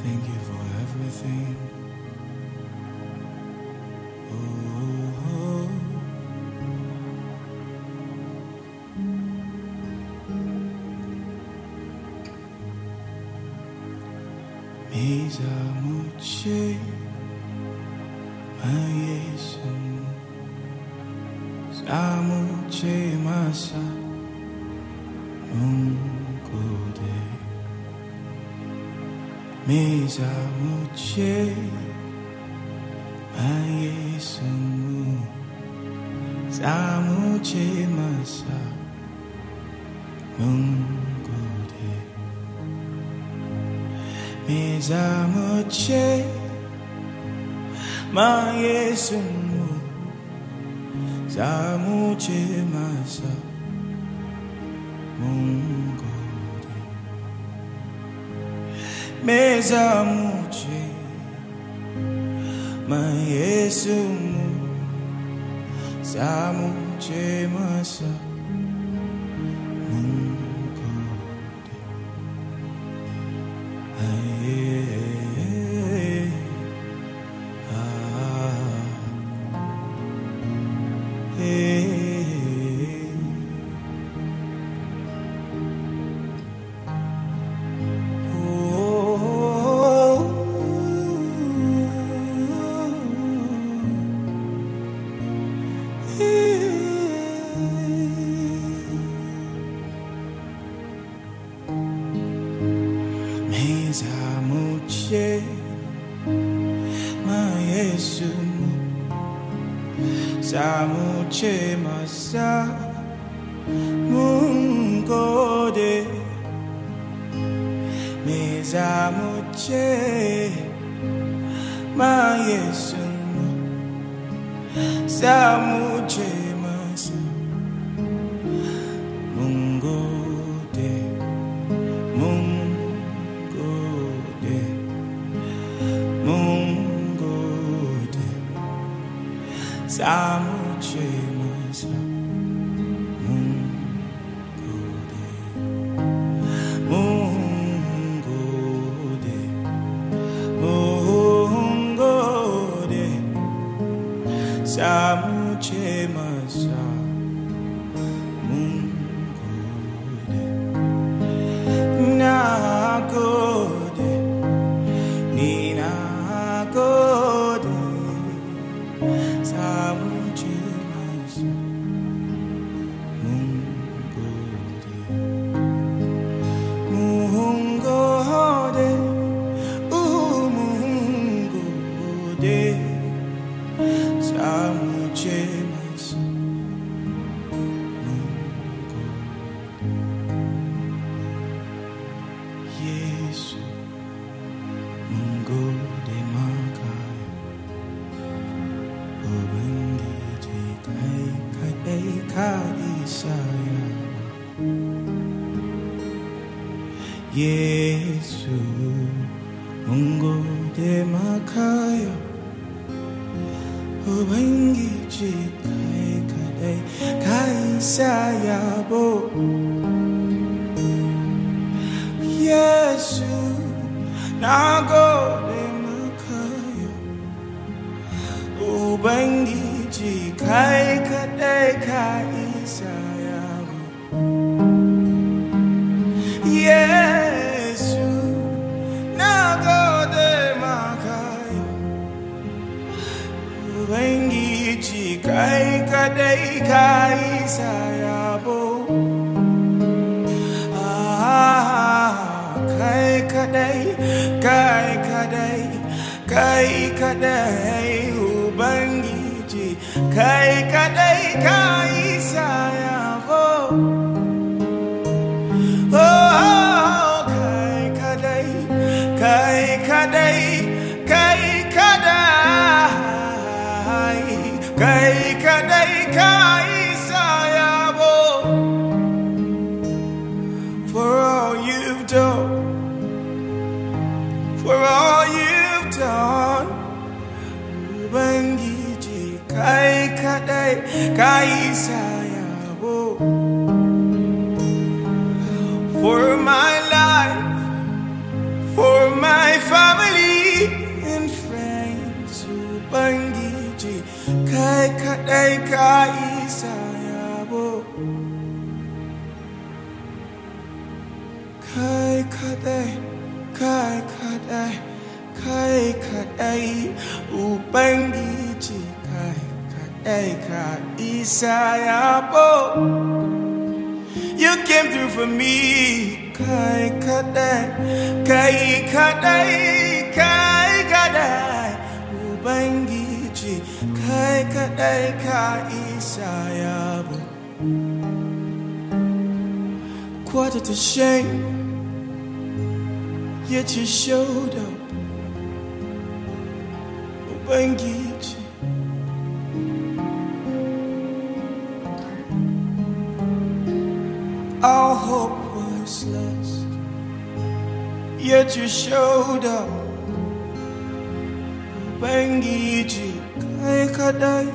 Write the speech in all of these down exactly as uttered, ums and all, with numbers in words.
Thank you for everything. Oh, oh. Mizamuche Mayesu Zamuche Masa Mungode Mizamuche Mayesu Zamuche Masa Mungode Mizamuche Mayesu Zamuche Masa Mungode Mizamuche Mayesu Zamuche Masa Mungode Aye Ah Hey Oh Mizamuche Mayesu Zamuche Masa Mungode Mizamuche Mayesu Zamuche Masa Mungode Mungode Mungode Zamuche Masa Mungode Mungode Mungode Zamuche Masa Mungode Nagode Nina Gode Zamuche Masa Mungode Mungode Uh Mungode Zamuche Masa Mungode Yesu Mungode Makaya Ubangiji kai kadai ka Isaya Yesu Mungode Makaya Ubangiji kai kadai ka Isaya bo Yesu Nagode Makaya Ubangiji kai kadai ka Isaya Yesu Nagode Makaya Ubangiji kai kadai ka Isaya Kai kadai, kai kadai, kai kadai, Ubangiji, kai kadai, kai Isaya bo. Oh, kai kadai, kai kadai, kai kadai, kai kadai, kai Isaya bo. For all you've done. For all you've done, Ubangiji kai kadai kai Isaya bo. For my life, for my family. kadai ka isa yabo. Kai kadai, kai kadai, kai kadai, Ubangiji kai kadai ka isa yabo. You came through for me, kai kadai, kai kadai, kai kadai, Ubangiji kai kadai ka isa yabo. Quarter to shame, yet you showed up, Ubangiji. Our hope was lost, yet you showed up, Ubangiji kai kadai.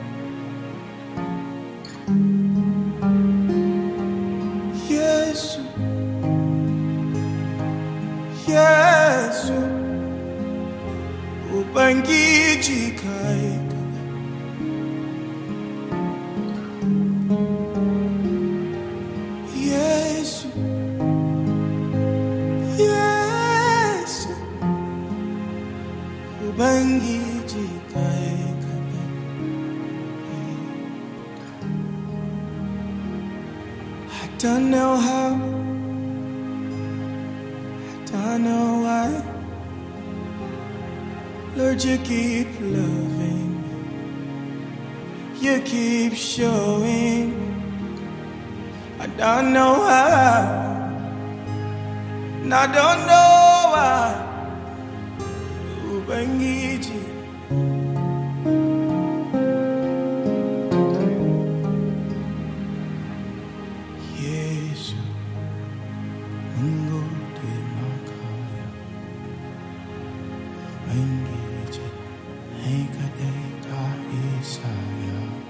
Yesu, Yesu, Ubangiji kai kadai. Yesu, Yesu, Ubangiji kai kadai. I don't know how, I don't know why, Lord, you keep loving me, you keep showing me. I don't know how, and I don't know why, Ubangiji. Yesu, Mungu de makaya, Ubangiji, hai kadai ka isa yabo.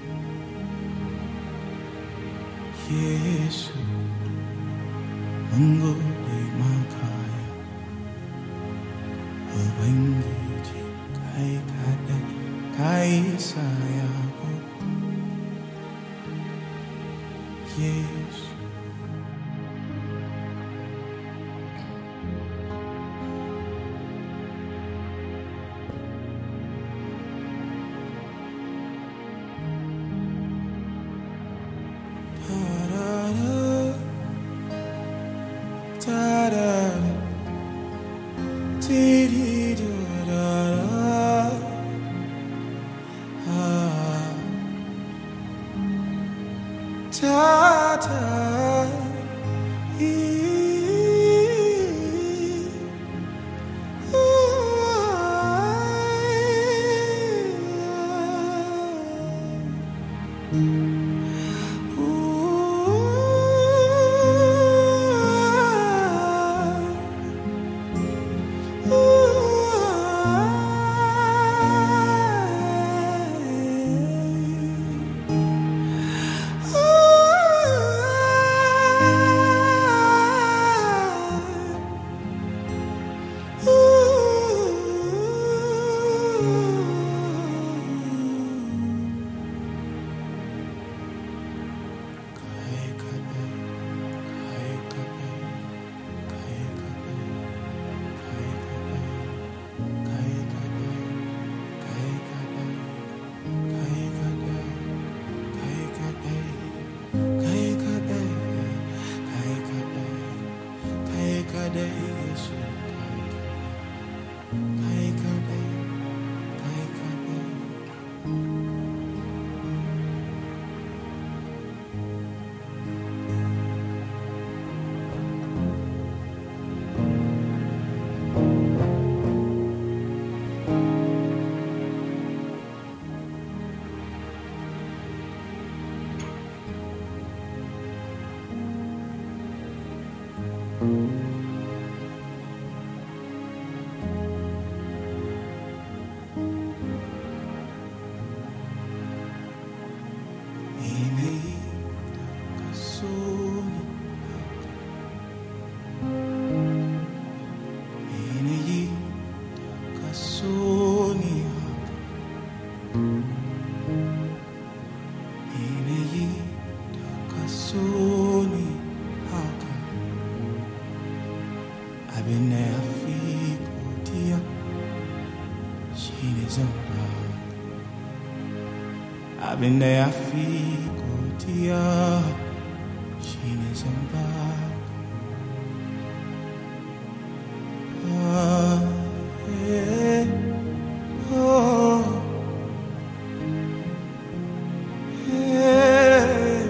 Yesu, Mungu de makaya, Ubangiji kai kadai ka isa yabo. Yesu. Abine afiku dia Shine zamba Abine afiku dia Shine zamba Ah, eh, oh, eh,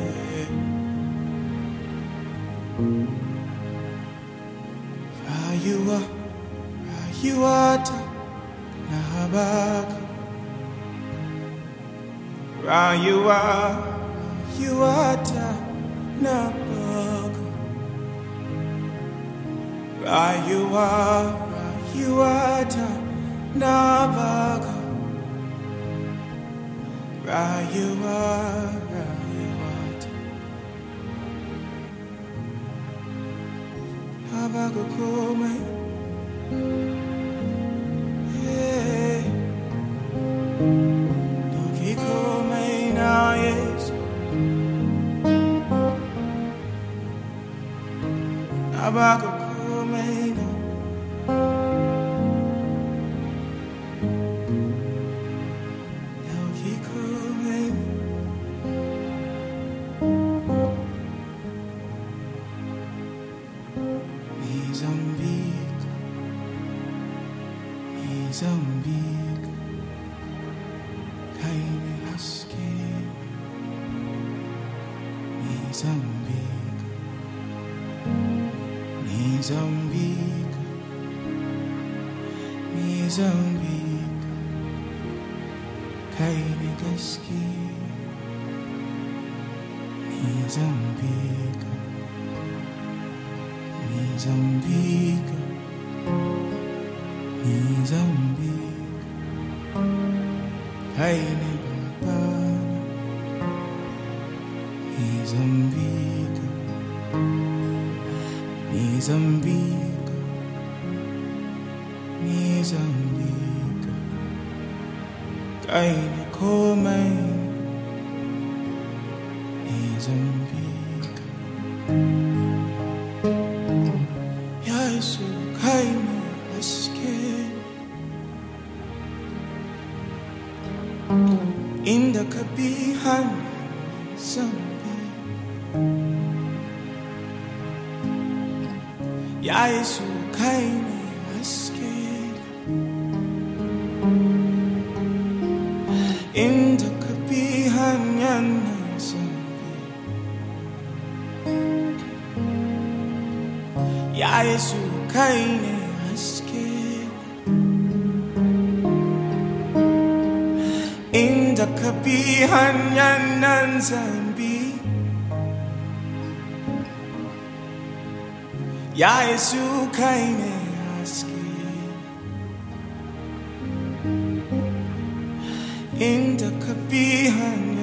Rayuwa, rayuwata na habaka. Rayuwa, rayuwata na habaka. Rayuwa, rayuwata na habaka. Rayuwa, rayuwata habaka komai. Hey, doki komai na Yesu. Habaka komai na. Doki komai. Mozambique, Mozambique, keine haske. Mozambique, Mozambique, Mozambique, keine haske. Mozambique. Mozambique, Mozambique, keine Barbaren. Mozambique, Mozambique, Mozambique, keine Komai. Mozambique. Yesu keine haske. Inda kabihan zambi. Yesu keine haske. Inda kabihan zambi. Yesu keine haske. Inda kabihan yanan zambi. Yesu keine haske. Inda kabihan